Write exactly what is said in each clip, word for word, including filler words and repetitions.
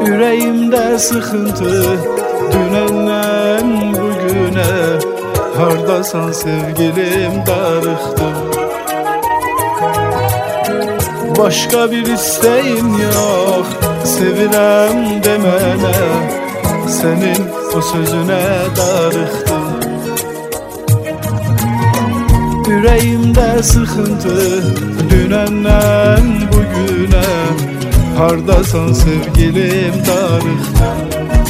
Yüreğimde sıkıntı dünenden bugüne, hardasan sevgilim darıxdım. Başka bir isteğim yok, sevirəm demene, senin o sözüne darıxdım. Yüreğimde sıkıntı dünenden bugüne, hardasan sevgilim darıxdım.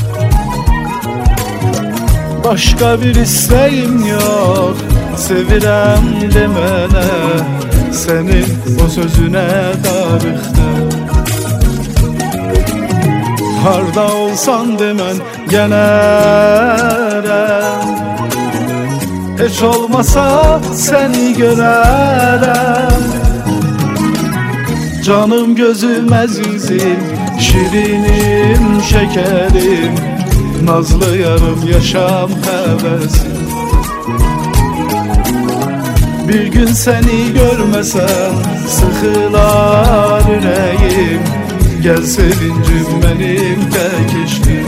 Başka bir isteğim yok, sevirəm demene, senin o sözüne darıxdım. Harda olsan demen gələrəm, heç olmasa seni görərəm. Canım gözüm əzizim, şirinim şekerim, nazlı yarım yaşam həvəsim. Bir gün seni görmesem sıkılar yüreğim, gel sevincim benim tek eşkim.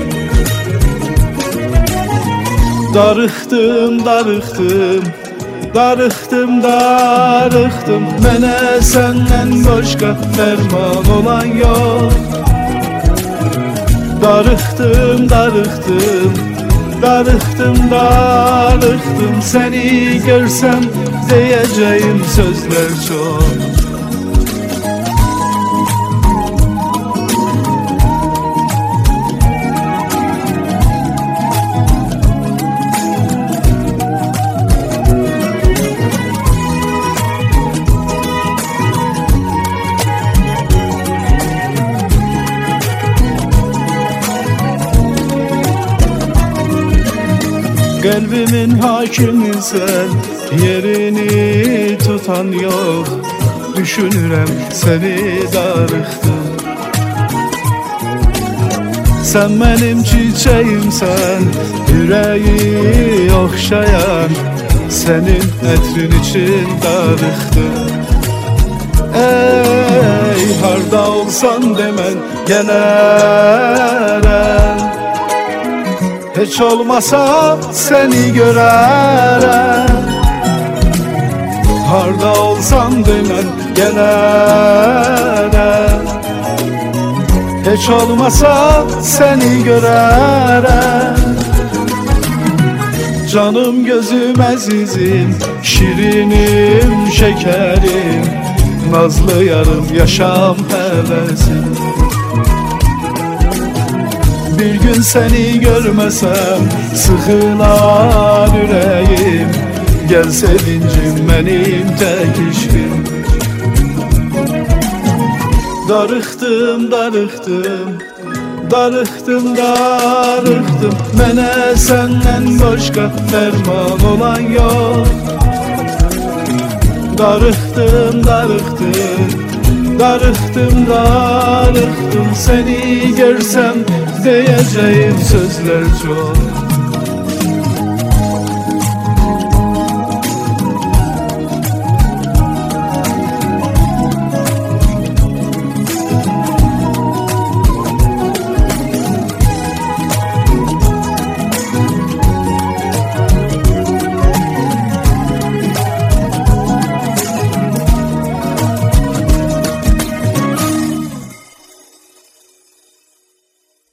Darıxdım, darıxdım, darıxdım, darıxdım. Mənə səndən başqa dərman olan yok. Darıxdım, darıxdım, darıxdım, darıxdım. Seni görsem diyeceğim sözler çok. Kalbimin hakimi sen, yerini tutan yok. Düşünürəm seni darıxdım. Sen benim çiçeğimsen, yüreği okşayan, senin etrin için darıxdım. Ey harda olsan demen gələrəm, heç olmasa seni görərəm. Harda olsan demen gələrəm, heç olmasa seni görərəm. Canım gözüm əzizim, şirinim şekerim, nazlı yarım yaşam həvəsim. Bir gün seni görmesem sıkılar yüreğim, gel sevincim benim tek eşkim. Darıxdım, darıxdım, darıxdım, darıxdım. Mənə senden başqa dərman olan yok. Darıxdım, darıxdım, darıxdım, darıxdım. Seni görsem diyeceğim sözler çok.